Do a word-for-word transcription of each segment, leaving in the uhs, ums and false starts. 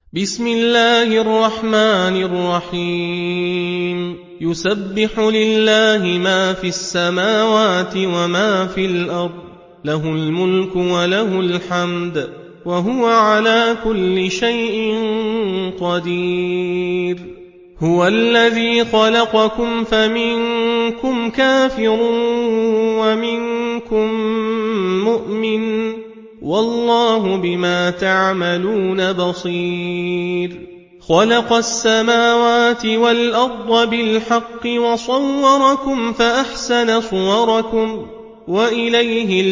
بسم الله الرحمن الرحيم يسبح لله ما في السماوات وما في الأرض له الملك وله الحمد وهو على كل شيء قدير هو الذي خلقكم فمنكم كافر ومنكم مؤمن والله بما تعملون بصير خلق السماوات والأرض بالحق وصوركم فأحسن صوركم وإليه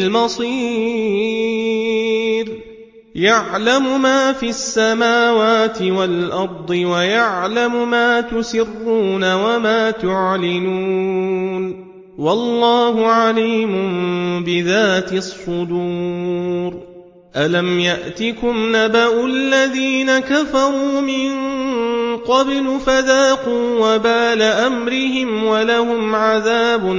المصير يعلم ما في السماوات والأرض ويعلم ما تسرون وما تعلنون والله عليم بذات الصدور ألم يأتكم نبأ الذين كفروا من قبل فذاقوا وبال أمرهم ولهم عذاب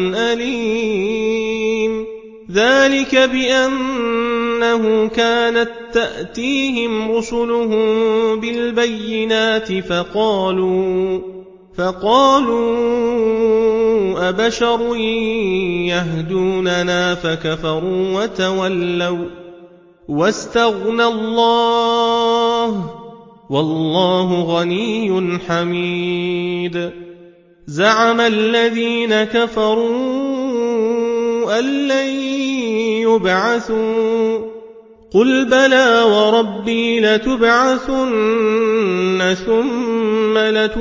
أليم ذلك بأنه كانت تأتيهم رسلهم بالبينات فقالوا فقالوا أبشر يهدوننا فكفروا وتولوا واستغنى الله والله غني حميد زعم الذين كفروا أن لن يبعثوا قل بلى وربي لتبعثن ثم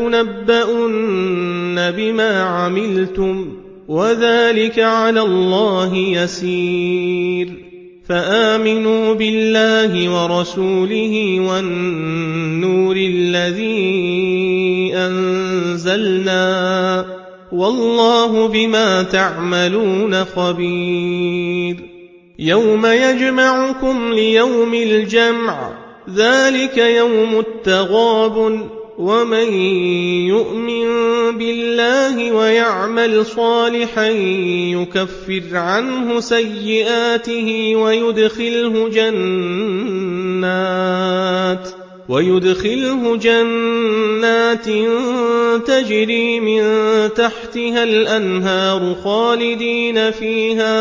لتنبؤن بما عملتم وذلك على الله يسير فآمنوا بالله ورسوله والنور الذي أنزلنا والله بما تعملون خبير يوم يجمعكم ليوم الجمع ذلك يوم التغابن ومن يؤمن بالله ويعمل صالحا يكفر عنه سيئاته ويدخله جنات ويدخله جنات تجري من تحتها الأنهار خالدين فيها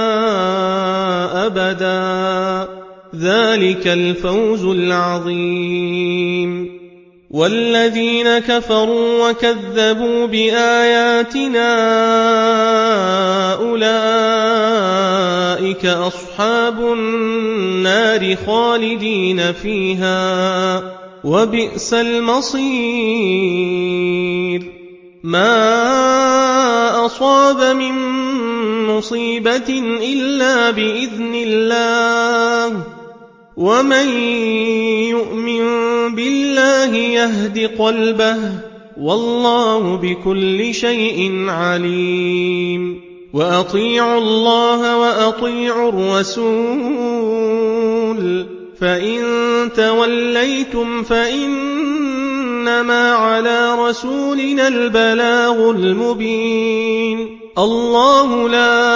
أبدا ذلك الفوز العظيم والذين كفروا وكذبوا بآياتنا أولئك أصحاب النار خالدين فيها وبئس المصير ما أصاب من مصيبة إلا بإذن الله ومن يؤمن بالله يهد قلبه والله بكل شيء عليم وأطيعوا الله وأطيعوا الرسول فإن توليتم فإنما على رسولنا البلاغ المبين الله لا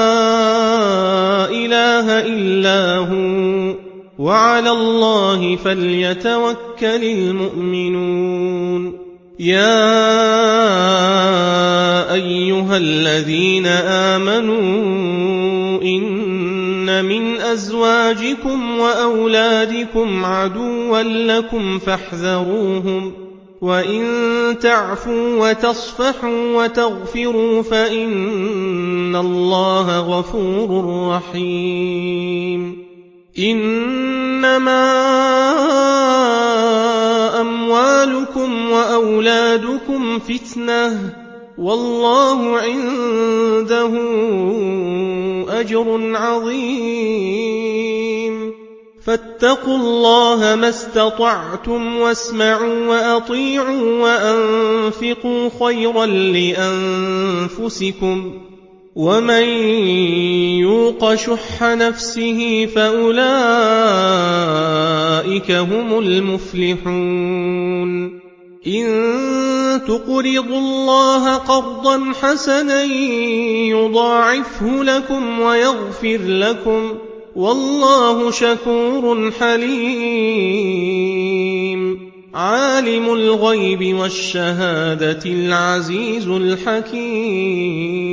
إله إلا هو وعلى الله فليتوكل المؤمنون يا أيها الذين آمنوا إن من أزواجكم وأولادكم عدوا لكم فاحذروهم وإن تعفوا وتصفحوا وتغفروا فإن الله غفور رحيم إنما أموالكم وأولادكم فتنة والله عنده أجر عظيم فاتقوا الله ما استطعتم واسمعوا وأطيعوا وأنفقوا خيرا لأنفسكم ومن يوق شح نفسه فأولئك هم المفلحون إن تقرضوا الله قرضا حسنا يضاعفه لكم ويغفر لكم والله شكور حليم عالم الغيب والشهادة العزيز الحكيم